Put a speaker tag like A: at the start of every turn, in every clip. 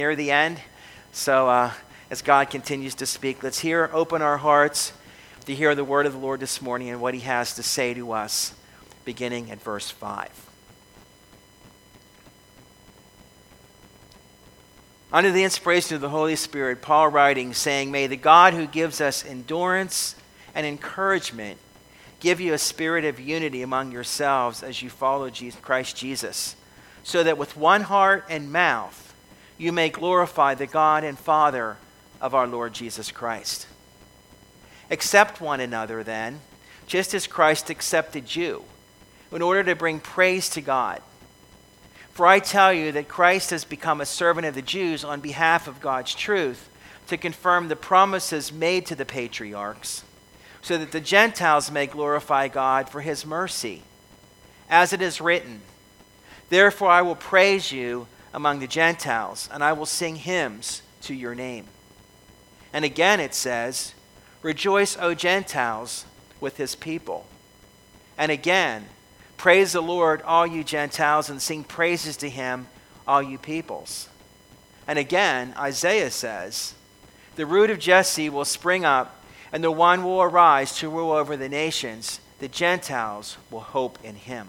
A: Near the end. So as God continues to speak, let's open our hearts to hear the word of the Lord this morning and what he has to say to us, beginning at verse 5. Under the inspiration of the Holy Spirit, Paul writing, saying, "May the God who gives us endurance and encouragement give you a spirit of unity among yourselves as you follow Christ Jesus, so that with one heart and mouth you may glorify the God and Father of our Lord Jesus Christ. Accept one another then, just as Christ accepted you, in order to bring praise to God. For I tell you that Christ has become a servant of the Jews on behalf of God's truth, to confirm the promises made to the patriarchs, so that the Gentiles may glorify God for his mercy. As it is written, 'Therefore I will praise you among the Gentiles, and I will sing hymns to your name.' And again it says, 'Rejoice, O Gentiles, with his people.' And again, 'Praise the Lord, all you Gentiles, and sing praises to him, all you peoples.' And again, Isaiah says, 'The root of Jesse will spring up, and the one will arise to rule over the nations. The Gentiles will hope in him.'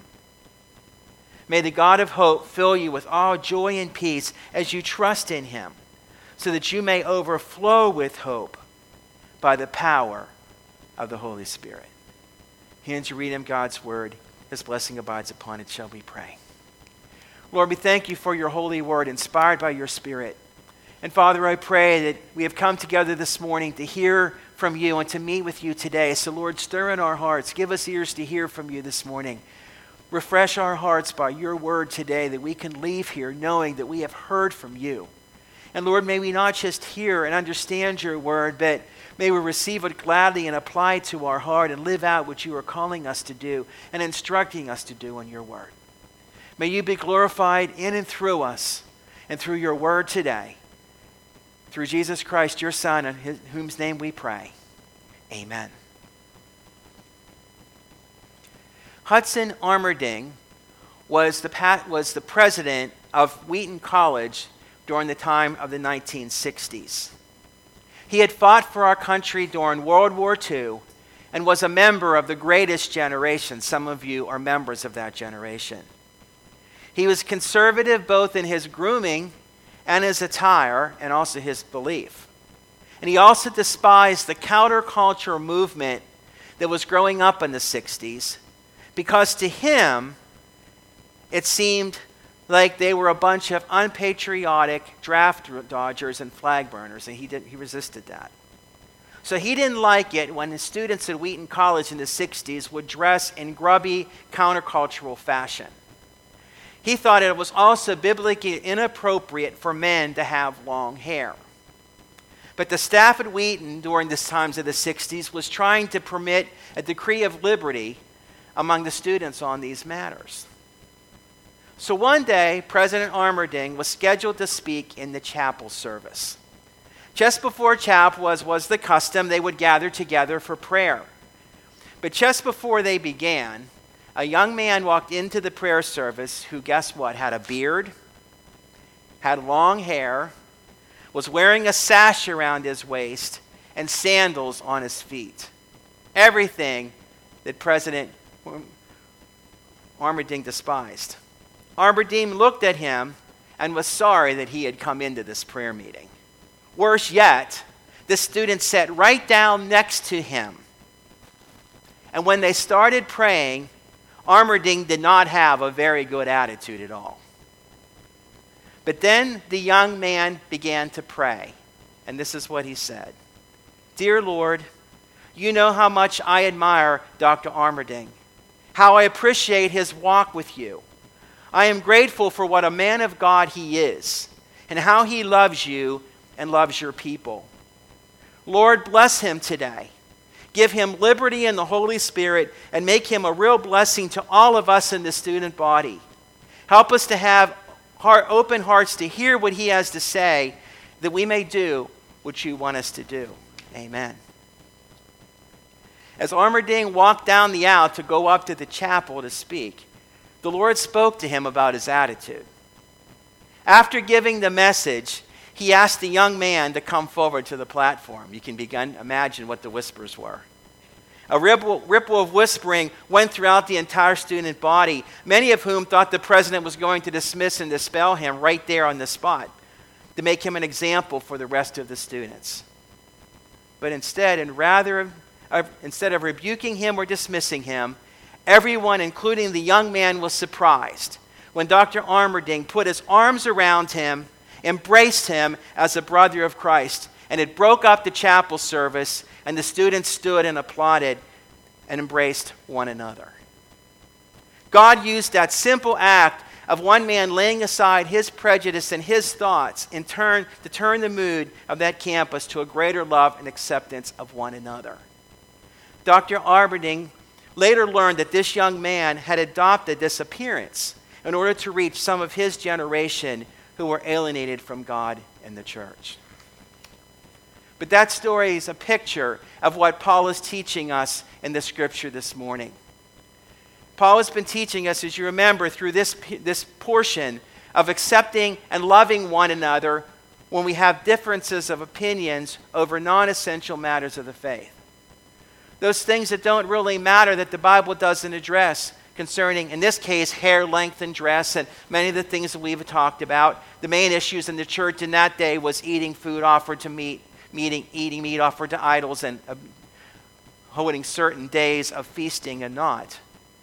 A: May the God of hope fill you with all joy and peace as you trust in him, so that you may overflow with hope by the power of the Holy Spirit." Here to read him God's word. His blessing abides upon it, shall we pray. Lord, we thank you for your holy word, inspired by your Spirit. And Father, I pray that we have come together this morning to hear from you and to meet with you today. So Lord, stir in our hearts. Give us ears to hear from you this morning. Refresh our hearts by your word today, that we can leave here knowing that we have heard from you. And Lord, may we not just hear and understand your word, but may we receive it gladly and apply it to our heart and live out what you are calling us to do and instructing us to do in your word. May you be glorified in and through us and through your word today. Through Jesus Christ, your Son, in whose name we pray. Amen. Hudson Armerding was the president of Wheaton College during the time of the 1960s. He had fought for our country during World War II and was a member of the greatest generation. Some of you are members of that generation. He was conservative both in his grooming and his attire and also his belief. And he also despised the counterculture movement that was growing up in the 60s, because to him, it seemed like they were a bunch of unpatriotic draft dodgers and flag burners, and he resisted that. So he didn't like it when the students at Wheaton College in the 60s would dress in grubby countercultural fashion. He thought it was also biblically inappropriate for men to have long hair. But the staff at Wheaton during the times of the 60s was trying to permit a decree of liberty among the students on these matters. So one day, President Armerding was scheduled to speak in the chapel service. Just before chapel, as was the custom, they would gather together for prayer. But just before they began, a young man walked into the prayer service who, guess what, had a beard, had long hair, was wearing a sash around his waist, and sandals on his feet. Everything that President Armerding despised. Armerding looked at him and was sorry that he had come into this prayer meeting. Worse yet, the student sat right down next to him. And when they started praying, Armerding did not have a very good attitude at all. But then the young man began to pray, and this is what he said. "Dear Lord, you know how much I admire Dr. Armerding, how I appreciate his walk with you. I am grateful for what a man of God he is, and how he loves you and loves your people. Lord, bless him today. Give him liberty in the Holy Spirit and make him a real blessing to all of us in the student body. Help us to have open hearts to hear what he has to say, that we may do what you want us to do." Amen. As Armerding walked down the aisle to go up to the chapel to speak, the Lord spoke to him about his attitude. After giving the message, he asked the young man to come forward to the platform. You can imagine what the whispers were. A ripple of whispering went throughout the entire student body, many of whom thought the president was going to dismiss and dispel him right there on the spot to make him an example for the rest of the students. But instead of rebuking him or dismissing him, everyone, including the young man, was surprised when Dr. Armerding put his arms around him, embraced him as a brother of Christ, and it broke up the chapel service, and the students stood and applauded and embraced one another. God used that simple act of one man laying aside his prejudice and his thoughts to turn the mood of that campus to a greater love and acceptance of one another. Dr. Armerding later learned that this young man had adopted this appearance in order to reach some of his generation who were alienated from God and the church. But that story is a picture of what Paul is teaching us in the scripture this morning. Paul has been teaching us, as you remember, through this portion of accepting and loving one another when we have differences of opinions over non-essential matters of the faith. Those things that don't really matter that the Bible doesn't address concerning, in this case, hair length and dress and many of the things that we've talked about. The main issues in the church in that day was eating food offered to eating meat offered to idols, and holding certain days of feasting and not.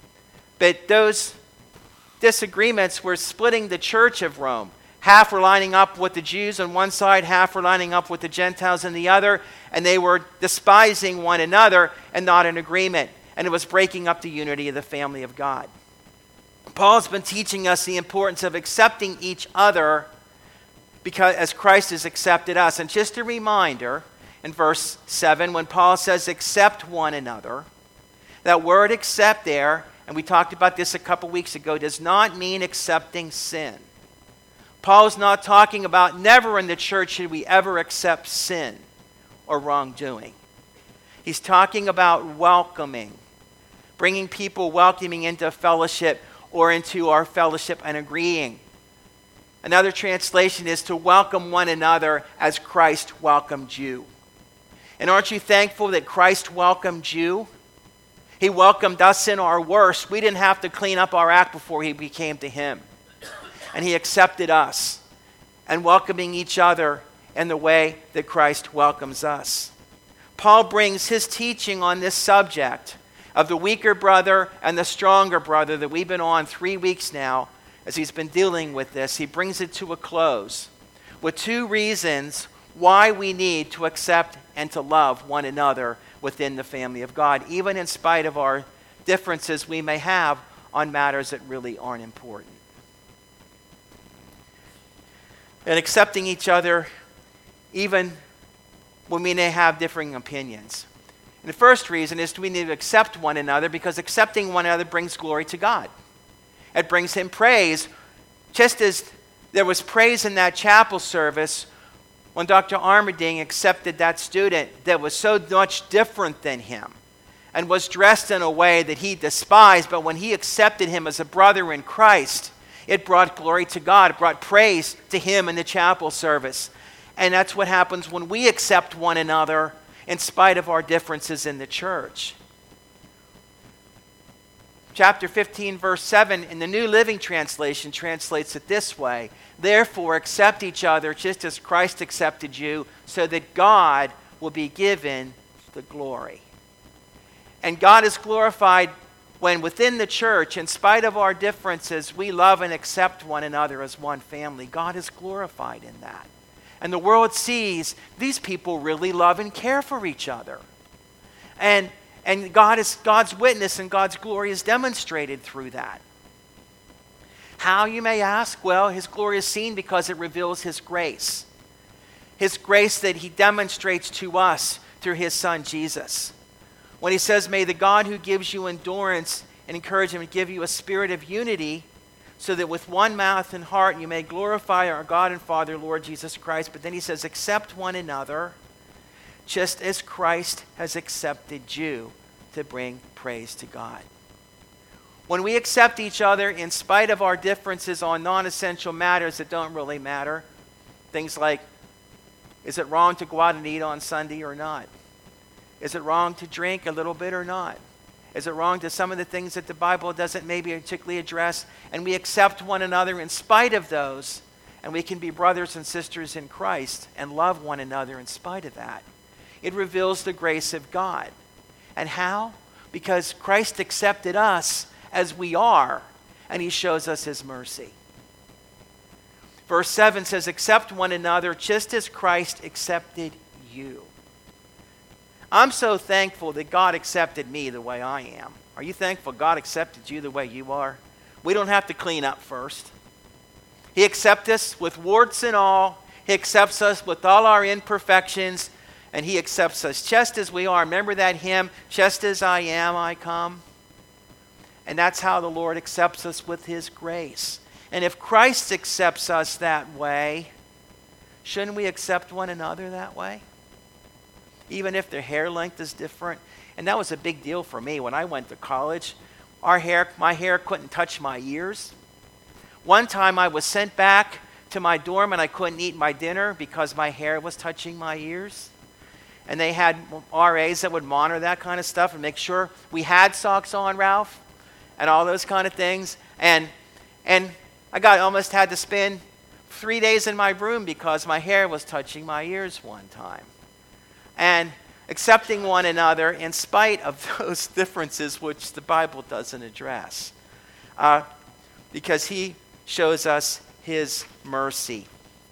A: But those disagreements were splitting the church of Rome. Half were lining up with the Jews on one side, half were lining up with the Gentiles on the other, and they were despising one another and not in agreement. And it was breaking up the unity of the family of God. Paul's been teaching us the importance of accepting each other because as Christ has accepted us. And just a reminder, in verse 7, when Paul says accept one another, that word accept there, and we talked about this a couple weeks ago, does not mean accepting sin. Paul's not talking about never in the church should we ever accept sin or wrongdoing. He's talking about welcoming, bringing people welcoming into fellowship or into our fellowship and agreeing. Another translation is to welcome one another as Christ welcomed you. And aren't you thankful that Christ welcomed you? He welcomed us in our worst. We didn't have to clean up our act before we came to him. And he accepted us and welcoming each other in the way that Christ welcomes us. Paul brings his teaching on this subject of the weaker brother and the stronger brother that we've been on 3 weeks now as he's been dealing with this. He brings it to a close with 2 reasons why we need to accept and to love one another within the family of God, even in spite of our differences we may have on matters that really aren't important. And accepting each other even when we may have differing opinions. And the first reason is we need to accept one another because accepting one another brings glory to God. It brings him praise, just as there was praise in that chapel service when Dr. Armerding accepted that student that was so much different than him and was dressed in a way that he despised, but when he accepted him as a brother in Christ, it brought glory to God. It brought praise to him in the chapel service. And that's what happens when we accept one another in spite of our differences in the church. Chapter 15, verse 7 in the New Living Translation translates it this way: therefore accept each other just as Christ accepted you, so that God will be given the glory. And God is glorified when within the church, in spite of our differences, we love and accept one another as one family. God is glorified in that. And the world sees these people really love and care for each other. And God's witness and God's glory is demonstrated through that. How, you may ask? Well, his glory is seen because it reveals his grace. His grace that he demonstrates to us through his son Jesus. When he says, may the God who gives you endurance and encouragement give you a spirit of unity, so that with one mouth and heart you may glorify our God and Father, Lord Jesus Christ. But then he says, accept one another, just as Christ has accepted you, to bring praise to God. When we accept each other in spite of our differences on non-essential matters that don't really matter, things like Is it wrong to go out and eat on Sunday or not? Is it wrong to drink a little bit or not? Is it wrong to some of the things that the Bible doesn't maybe particularly address? And we accept one another in spite of those, and we can be brothers and sisters in Christ and love one another in spite of that. It reveals the grace of God. And how? Because Christ accepted us as we are, and he shows us his mercy. Verse 7 says, accept one another just as Christ accepted you. I'm so thankful that God accepted me the way I am. Are you thankful God accepted you the way you are? We don't have to clean up first. He accepts us with warts and all. He accepts us with all our imperfections. And he accepts us just as we are. Remember that hymn, just as I am, I come? And that's how the Lord accepts us, with his grace. And if Christ accepts us that way, shouldn't we accept one another that way? Even if their hair length is different. And that was a big deal for me when I went to college. My hair couldn't touch my ears. One time I was sent back to my dorm and I couldn't eat my dinner because my hair was touching my ears. And they had RAs that would monitor that kind of stuff and make sure we had socks on, Ralph, and all those kind of things. And I almost had to spend 3 days in my room because my hair was touching my ears one time. And accepting one another in spite of those differences which the Bible doesn't address. Because he shows us his mercy.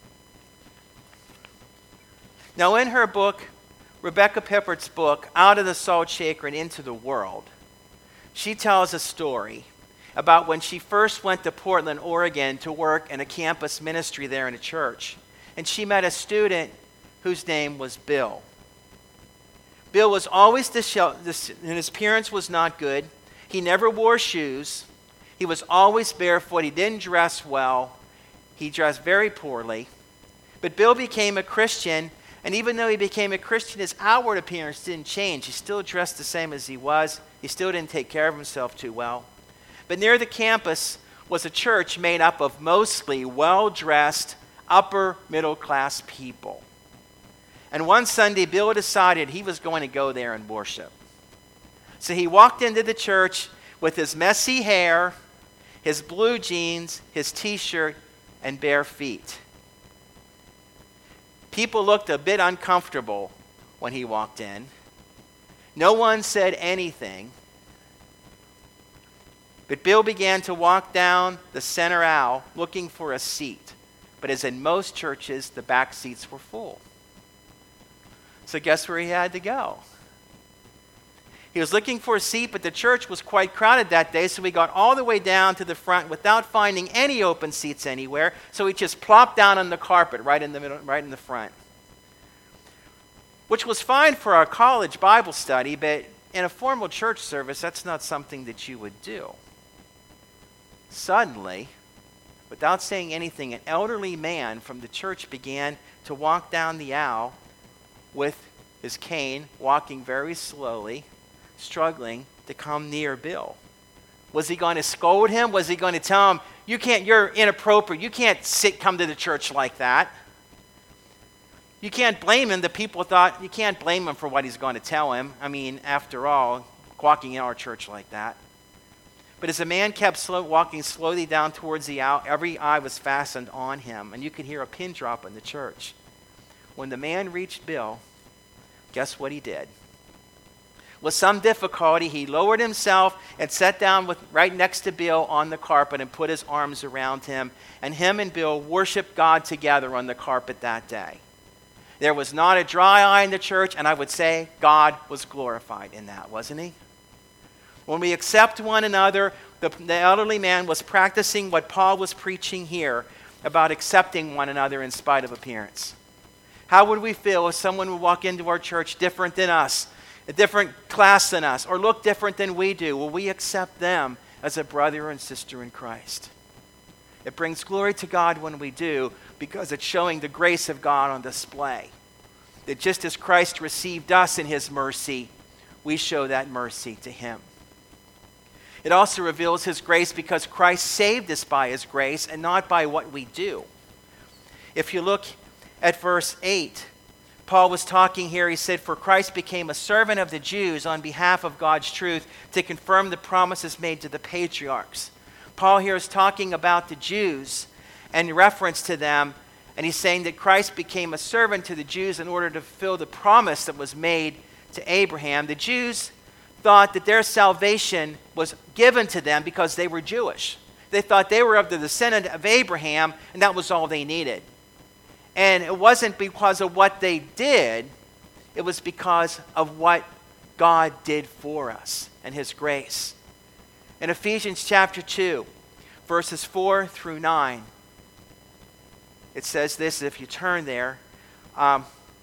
A: Now in her book, Rebecca Pippert's book, Out of the Salt Shaker and Into the World, she tells a story about when she first went to Portland, Oregon to work in a campus ministry there in a church. And she met a student whose name was Bill. Bill was always and his appearance was not good. He never wore shoes. He was always barefoot. He didn't dress well. He dressed very poorly. But Bill became a Christian, and even though he became a Christian, his outward appearance didn't change. He still dressed the same as he was. He still didn't take care of himself too well. But near the campus was a church made up of mostly well-dressed, upper middle-class people. And one Sunday, Bill decided he was going to go there and worship. So he walked into the church with his messy hair, his blue jeans, his t-shirt, and bare feet. People looked a bit uncomfortable when he walked in. No one said anything. But Bill began to walk down the center aisle looking for a seat. But as in most churches, the back seats were full. So guess where he had to go? He was looking for a seat, but the church was quite crowded that day, so he got all the way down to the front without finding any open seats anywhere. So he just plopped down on the carpet right in the middle, right in the front. Which was fine for our college Bible study, but in a formal church service, that's not something that you would do. Suddenly, without saying anything, an elderly man from the church began to walk down the aisle with his cane, walking very slowly, struggling to come near Bill. Was he going to scold him? Was he going to tell him, you're inappropriate, you can't come to the church like that? You can't blame him. The people thought, you can't blame him for what he's going to tell him. I mean, after all, walking in our church like that. But as the man kept walking slowly down towards the aisle, every eye was fastened on him, and you could hear a pin drop in the church. When the man reached Bill, guess what he did? With some difficulty, he lowered himself and sat down right next to Bill on the carpet and put his arms around him. And him and Bill worshiped God together on the carpet that day. There was not a dry eye in the church, and I would say God was glorified in that, wasn't he? When we accept one another, the elderly man was practicing what Paul was preaching here about accepting one another in spite of appearance. How would we feel if someone would walk into our church different than us, a different class than us, or look different than we do? Will we accept them as a brother and sister in Christ? It brings glory to God when we do, because it's showing the grace of God on display. That just as Christ received us in his mercy, we show that mercy to him. It also reveals his grace because Christ saved us by his grace and not by what we do. If you look at verse 8, Paul was talking here, he said, for Christ became a servant of the Jews on behalf of God's truth to confirm the promises made to the patriarchs. Paul here is talking about the Jews and reference to them, and he's saying that Christ became a servant to the Jews in order to fulfill the promise that was made to Abraham. The Jews thought that their salvation was given to them because they were Jewish. They thought they were of the descendant of Abraham, and that was all they needed. And it wasn't because of what they did, it was because of what God did for us and his grace. In Ephesians chapter 2, verses 4 through 9, it says this, if you turn there, but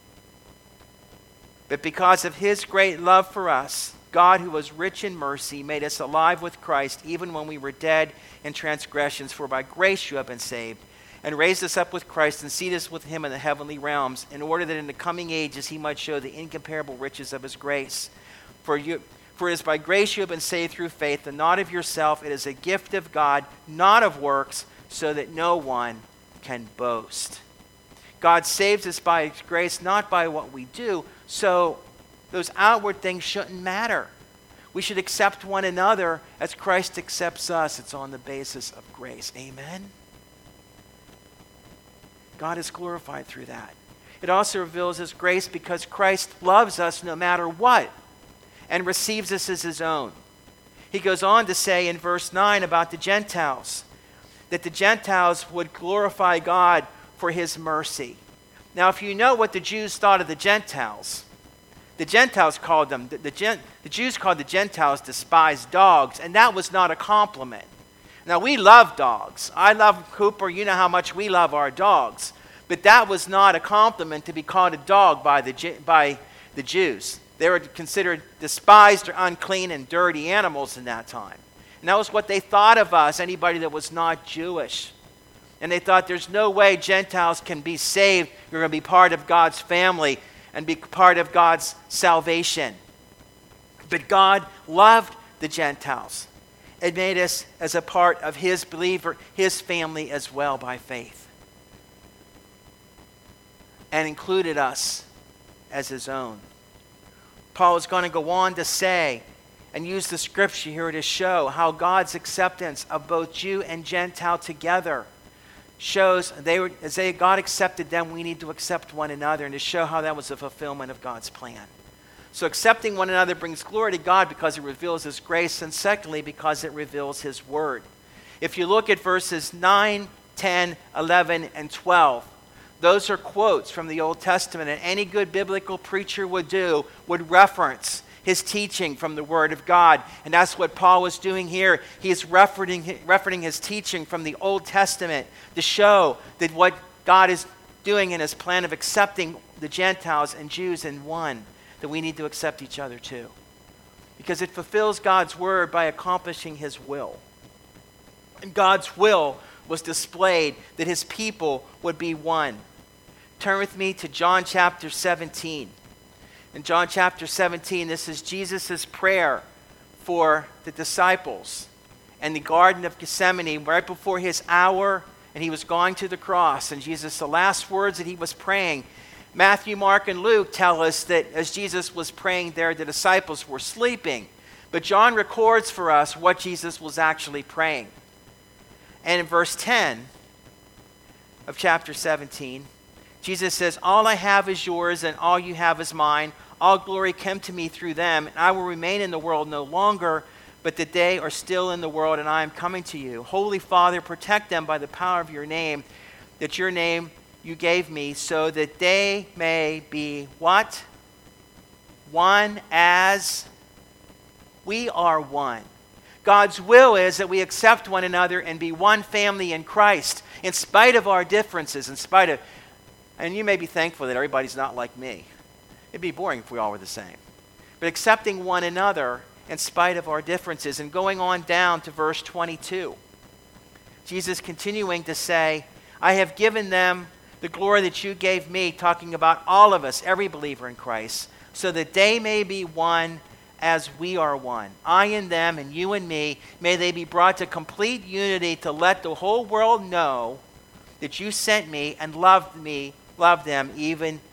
A: because of his great love for us, God, who was rich in mercy, made us alive with Christ, even when we were dead in transgressions. For by grace you have been saved, and raised us up with Christ, and seated us with him in the heavenly realms, in order that in the coming ages he might show the incomparable riches of his grace. For it is by grace you have been saved through faith, and not of yourself. It is a gift of God, not of works, so that no one can boast. God saves us by his grace, not by what we do, so those outward things shouldn't matter. We should accept one another as Christ accepts us. It's on the basis of grace. Amen? God is glorified through that. It also reveals his grace because Christ loves us no matter what and receives us as his own. He goes on to say in verse 9 about the Gentiles, that the Gentiles would glorify God for his mercy. Now, if you know what the Jews thought of the Gentiles called them, the Jews called the Gentiles despised dogs, and that was not a compliment. Now, we love dogs. I love Cooper. You know how much we love our dogs. But that was not a compliment to be called a dog by the Jews. They were considered despised or unclean and dirty animals in that time. And that was what they thought of us, anybody that was not Jewish. And they thought there's no way Gentiles can be saved. You're going to be part of God's family and be part of God's salvation. But God loved the Gentiles and made us as a part of his believer, his family as well by faith. And included us as his own. Paul is going to go on to say and use the scripture here to show how God's acceptance of both Jew and Gentile together shows God accepted them, we need to accept one another, and to show how that was a fulfillment of God's plan. So accepting one another brings glory to God because it reveals his grace, and secondly, because it reveals his word. If you look at verses 9, 10, 11, and 12, those are quotes from the Old Testament, and any good biblical preacher would reference his teaching from the Word of God. And that's what Paul was doing here. He is referencing his teaching from the Old Testament to show that what God is doing in his plan of accepting the Gentiles and Jews in one, that we need to accept each other too. Because it fulfills God's Word by accomplishing his will. And God's will was displayed that his people would be one. Turn with me to John chapter 17. In John chapter 17, this is Jesus' prayer for the disciples in the Garden of Gethsemane, right before his hour, and he was going to the cross. And Jesus, the last words that he was praying, Matthew, Mark, and Luke tell us that as Jesus was praying there, the disciples were sleeping. But John records for us what Jesus was actually praying. And in verse 10 of chapter 17, Jesus says, all I have is yours, and all you have is mine. All glory came to me through them, and I will remain in the world no longer, but that they are still in the world, and I am coming to you. Holy Father, protect them by the power of your name, that your name you gave me, so that they may be what? One as we are one. God's will is that we accept one another and be one family in Christ, in spite of our differences, and you may be thankful that everybody's not like me. It'd be boring if we all were the same. But accepting one another in spite of our differences. And going on down to verse 22. Jesus continuing to say, I have given them the glory that you gave me, talking about all of us, every believer in Christ, so that they may be one as we are one. I and them and you and me, may they be brought to complete unity to let the whole world know that you sent me and loved them even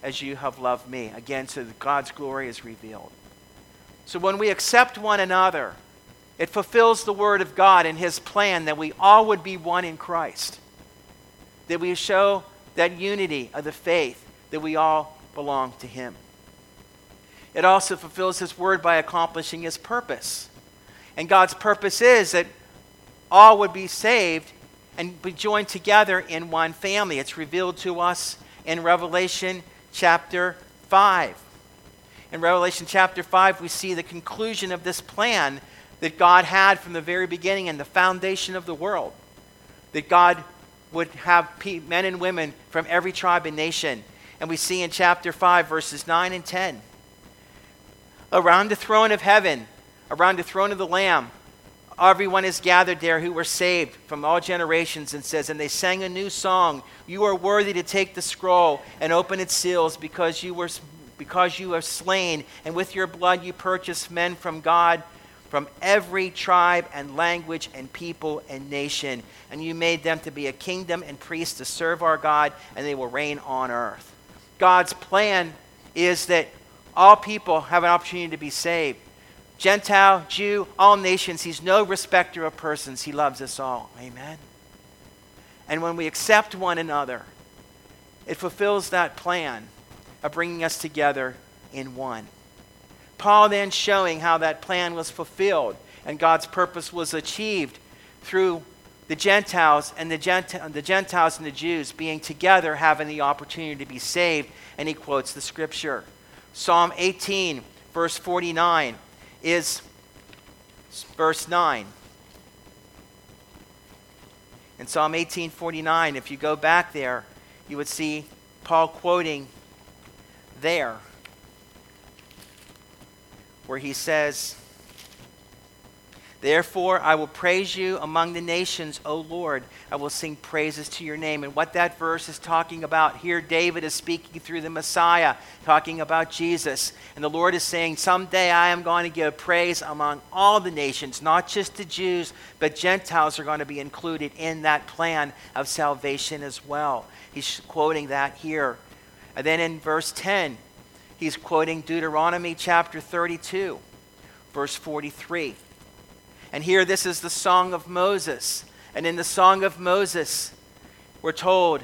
A: as you have loved me. Again, so that God's glory is revealed. So when we accept one another, it fulfills the word of God and his plan that we all would be one in Christ. That we show that unity of the faith, that we all belong to him. It also fulfills his word by accomplishing his purpose. And God's purpose is that all would be saved and be joined together in one family. It's revealed to us in Revelation chapter 5. In Revelation chapter 5, we see the conclusion of this plan that God had from the very beginning and the foundation of the world. That God would have men and women from every tribe and nation. And we see in chapter 5, verses 9 and 10. Around the throne of heaven, around the throne of the Lamb, everyone is gathered there who were saved from all generations, and says, and they sang a new song. You are worthy to take the scroll and open its seals, because you are slain, and with your blood you purchased men from God, from every tribe and language and people and nation. And you made them to be a kingdom and priests to serve our God, and they will reign on earth. God's plan is that all people have an opportunity to be saved. Gentile, Jew, all nations. He's no respecter of persons. He loves us all. Amen. And when we accept one another, it fulfills that plan of bringing us together in one. Paul then showing how that plan was fulfilled and God's purpose was achieved through the Gentiles and the Gentiles and the Jews being together, having the opportunity to be saved. And he quotes the scripture. Psalm 18, verse 49 is verse 9. In Psalm 18:49, if you go back there, you would see Paul quoting there, where he says, therefore I will praise you among the nations, O Lord. I will sing praises to your name. And what that verse is talking about here, David is speaking through the Messiah, talking about Jesus. And the Lord is saying, someday I am going to give praise among all the nations, not just the Jews, but Gentiles are going to be included in that plan of salvation as well. He's quoting that here. And then in verse 10, he's quoting Deuteronomy chapter 32, verse 43. And here, this is the Song of Moses. And in the Song of Moses, we're told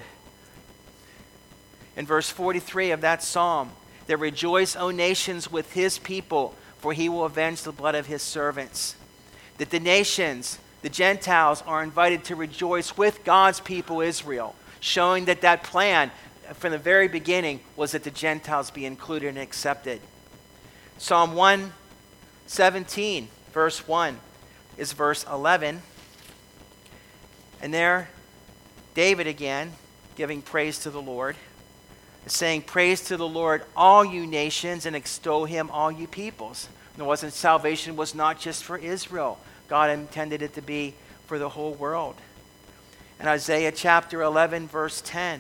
A: in verse 43 of that psalm, that rejoice, O nations, with his people, for he will avenge the blood of his servants. That the nations, the Gentiles, are invited to rejoice with God's people Israel, showing that that plan from the very beginning was that the Gentiles be included and accepted. Psalm 117, verse 1. Is verse 11. And there, David again, giving praise to the Lord, is saying, praise to the Lord, all you nations, and extol him, all you peoples. And salvation was not just for Israel. God intended it to be for the whole world. And Isaiah chapter 11, verse 10,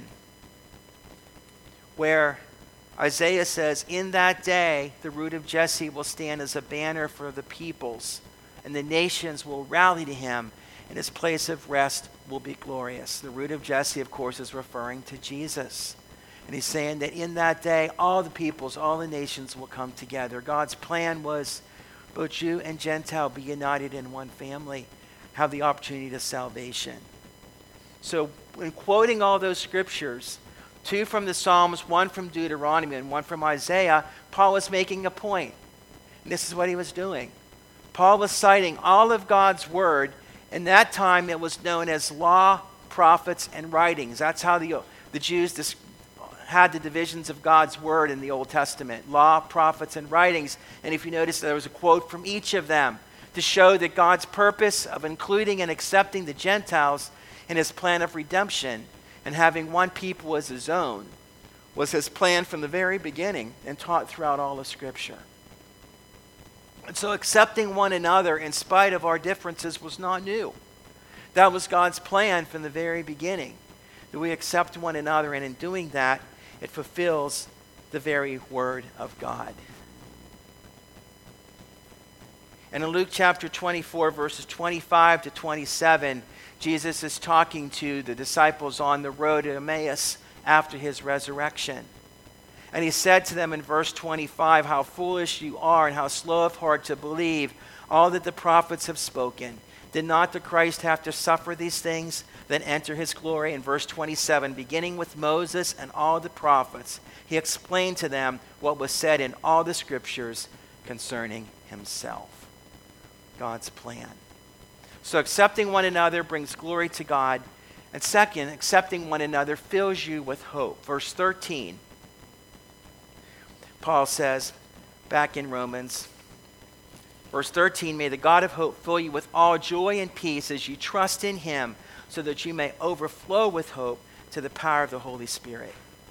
A: where Isaiah says, in that day, the root of Jesse will stand as a banner for the peoples, and the nations will rally to him, and his place of rest will be glorious. The root of Jesse, of course, is referring to Jesus. And he's saying that in that day, all the peoples, all the nations will come together. God's plan was both Jew and Gentile be united in one family, have the opportunity to salvation. So in quoting all those scriptures, 2 from the Psalms, 1 from Deuteronomy, and 1 from Isaiah, Paul was making a point. And this is what he was doing. Paul was citing all of God's word. In that time, it was known as law, prophets, and writings. That's how the Jews had the divisions of God's word in the Old Testament. Law, prophets, and writings. And if you notice, there was a quote from each of them to show that God's purpose of including and accepting the Gentiles in his plan of redemption and having one people as his own was his plan from the very beginning and taught throughout all of Scripture. And so accepting one another in spite of our differences was not new. That was God's plan from the very beginning, that we accept one another, and in doing that, it fulfills the very word of God. And in Luke chapter 24, verses 25 to 27, Jesus is talking to the disciples on the road to Emmaus after his resurrection. And he said to them in verse 25, how foolish you are and how slow of heart to believe all that the prophets have spoken. Did not the Christ have to suffer these things, then enter his glory? In verse 27, beginning with Moses and all the prophets, he explained to them what was said in all the scriptures concerning himself. God's plan. So accepting one another brings glory to God. And second, accepting one another fills you with hope. Verse 13, Paul says, back in Romans, verse 13, may the God of hope fill you with all joy and peace as you trust in him, so that you may overflow with hope to the power of the Holy Spirit.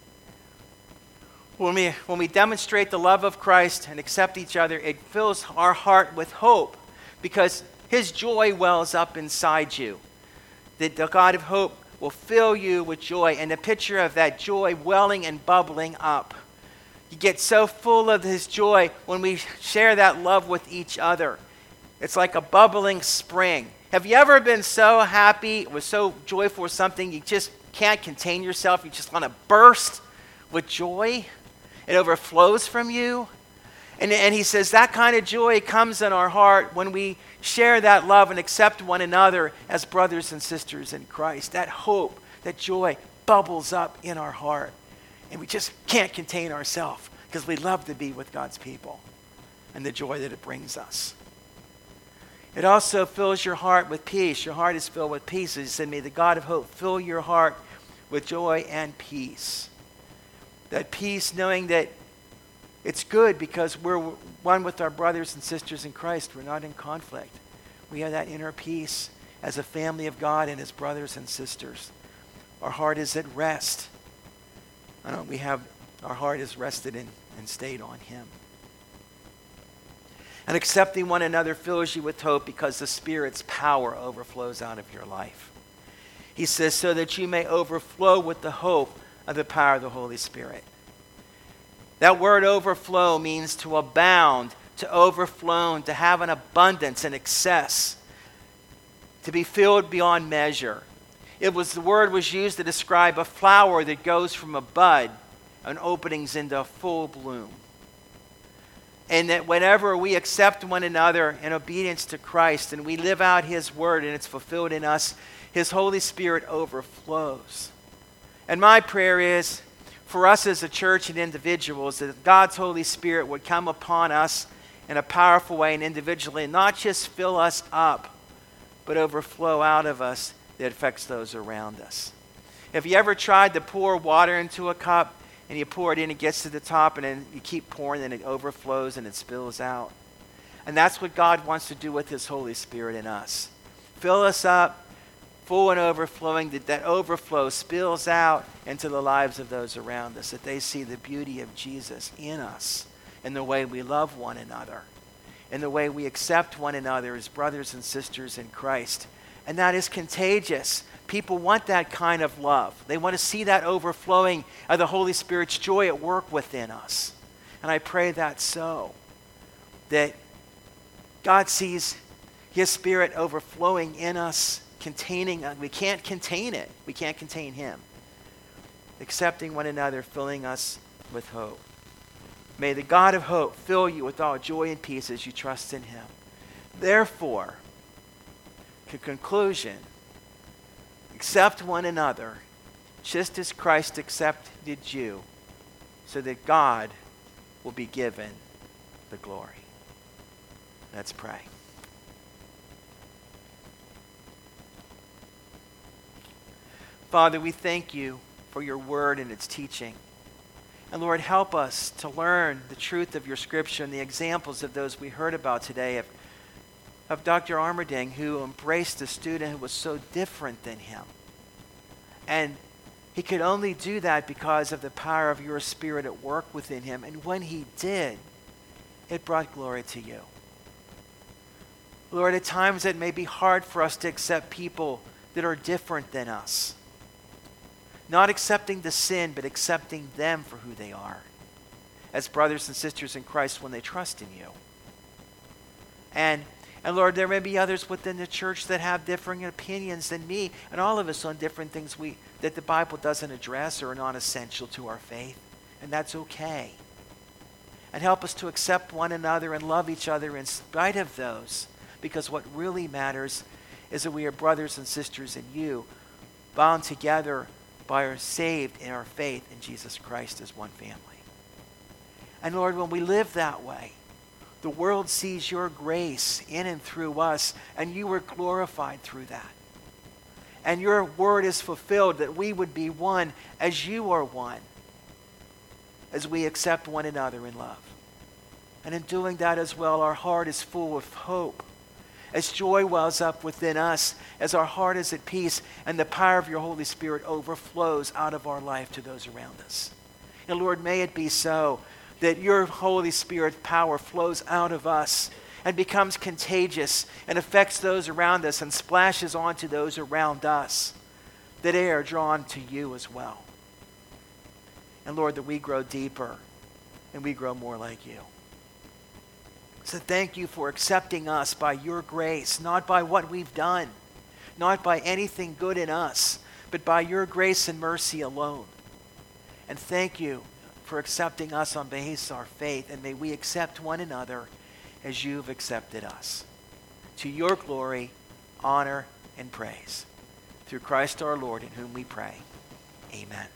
A: When we demonstrate the love of Christ and accept each other, it fills our heart with hope because his joy wells up inside you. That the God of hope will fill you with joy, and a picture of that joy welling and bubbling up. You get so full of his joy when we share that love with each other. It's like a bubbling spring. Have you ever been so happy, was so joyful with something, you just can't contain yourself? You just want to burst with joy? It overflows from you. And he says that kind of joy comes in our heart when we share that love and accept one another as brothers and sisters in Christ. That hope, that joy bubbles up in our heart. And we just can't contain ourselves because we love to be with God's people and the joy that it brings us. It also fills your heart with peace. Your heart is filled with peace. He said, may the God of hope fill your heart with joy and peace. That peace knowing that it's good because we're one with our brothers and sisters in Christ. We're not in conflict. We have that inner peace as a family of God and as brothers and sisters. Our heart is at rest. Our heart is rested and stayed on him. And accepting one another fills you with hope because the Spirit's power overflows out of your life. He says, so that you may overflow with the hope of the power of the Holy Spirit. That word overflow means to abound, to overflow, to have an abundance, an excess, to be filled beyond measure. The word was used to describe a flower that goes from a bud and openings into full bloom. And that whenever we accept one another in obedience to Christ and we live out his word and it's fulfilled in us, his Holy Spirit overflows. And my prayer is for us as a church and individuals that God's Holy Spirit would come upon us in a powerful way and individually, and not just fill us up, but overflow out of us that affects those around us. Have you ever tried to pour water into a cup and you pour it in, it gets to the top, and then you keep pouring and it overflows and it spills out? And that's what God wants to do with his Holy Spirit in us. Fill us up, full and overflowing, that overflow spills out into the lives of those around us, that they see the beauty of Jesus in us, in the way we love one another, in the way we accept one another as brothers and sisters in Christ. And that is contagious. People want that kind of love. They want to see that overflowing of the Holy Spirit's joy at work within us. And I pray that so, that God sees his Spirit overflowing in us, containing us. We can't contain it. We can't contain him. Accepting one another, filling us with hope. May the God of hope fill you with all joy and peace as you trust in him. Therefore, to conclusion, accept one another just as Christ accepted you, so that God will be given the glory. Let's pray. Father, we thank you for your word and its teaching. And Lord, help us to learn the truth of your scripture and the examples of those we heard about today of Dr. Armerding, who embraced a student who was so different than him. And he could only do that because of the power of your Spirit at work within him. And when he did, it brought glory to you. Lord, at times it may be hard for us to accept people that are different than us. Not accepting the sin, but accepting them for who they are, as brothers and sisters in Christ when they trust in you. And Lord, there may be others within the church that have differing opinions than me, and all of us on different things that the Bible doesn't address or are not essential to our faith. And that's okay. And help us to accept one another and love each other in spite of those, because what really matters is that we are brothers and sisters in you, bound together by our saved in our faith in Jesus Christ as one family. And Lord, when we live that way, the world sees your grace in and through us, and you are glorified through that. And your word is fulfilled, that we would be one as you are one, as we accept one another in love. And in doing that as well, our heart is full of hope, as joy wells up within us, as our heart is at peace, and the power of your Holy Spirit overflows out of our life to those around us. And Lord, may it be so that your Holy Spirit's power flows out of us and becomes contagious and affects those around us and splashes onto those around us, that they are drawn to you as well. And Lord, that we grow deeper and we grow more like you. So thank you for accepting us by your grace, not by what we've done, not by anything good in us, but by your grace and mercy alone. And thank you for accepting us on basis of our faith, and may we accept one another as you've accepted us. To your glory, honor, and praise. Through Christ our Lord, in whom we pray. Amen.